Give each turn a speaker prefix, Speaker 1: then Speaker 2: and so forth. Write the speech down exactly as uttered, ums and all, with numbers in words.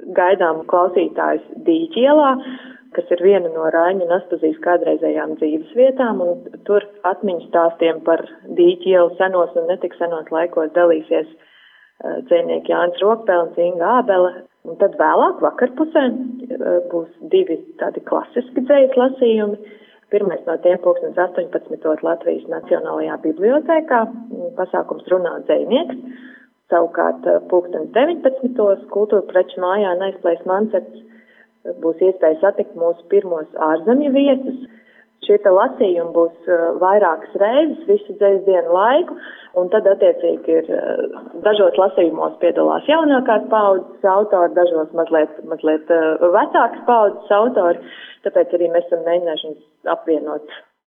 Speaker 1: gaidām klausītājus Dīķielā, kas ir viena no Raiņa un Aspazijas kādreizējām dzīves vietām, un tur atmiņu stāstiem par Dīķielu senos un netik senos laikos dalīsies uh, dzejnieki Jānis Rokpelns, Inga Ābele, un tad vēlāk vakarpusē uh, būs divi tādi klasiski dzejas lasījumi. Pirmais no tiem pulkstens astoņpadsmitos Latvijas Nacionālajā bibliotēkā, pasākums runā dzejnieks, savukārt uh, pulkstens deviņpadsmitos Kultūra preču mājā Neizplēs Mancerts būs iespēja satikt mūsu pirmos ārzemju viesus. Šie te lasījumi būs uh, vairākas reizes visu dzejas dienu laiku, un tad attiecīgi ir uh, dažos lasījumos piedalās jaunākās paudzes autori, dažos mazliet, mazliet uh, vecākas paudzes autori, tāpēc arī mēs esam mēģinājuši apvienot